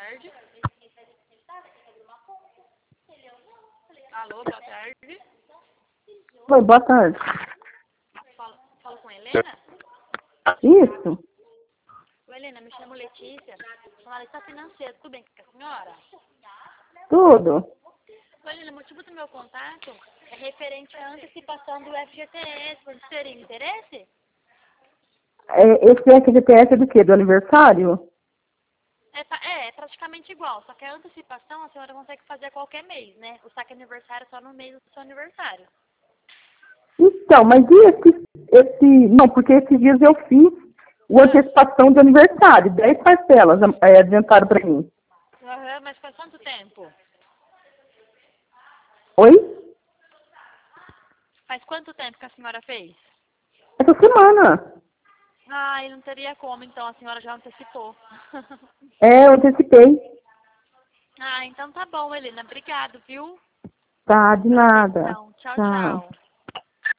tarde. Alô, boa tarde. Oi, boa tarde. Falo com a Helena? Isso? Oi, Helena, me chamo Letícia. Sou analista financeira. Tudo bem com a senhora? Tudo. Oi, Helena, o motivo do meu contato é referente à antecipação do FGTS. Você teria interesse? Esse FGTS é do quê? Do aniversário? É praticamente igual, só que a antecipação a senhora consegue fazer a qualquer mês, né? O saque aniversário é só no mês do seu aniversário. Então, mas e esse... Não, porque esses dias eu fiz o antecipação de aniversário. 10 parcelas adiantaram para mim. Aham, mas faz quanto tempo? Oi? Faz quanto tempo que a senhora fez? Essa semana. Ah, e não teria como, então a senhora já antecipou. Eu antecipei. Ah, então tá bom, Helena. Obrigado, viu? Tá, de Pela nada. atenção. Tchau, Tchau. tchau.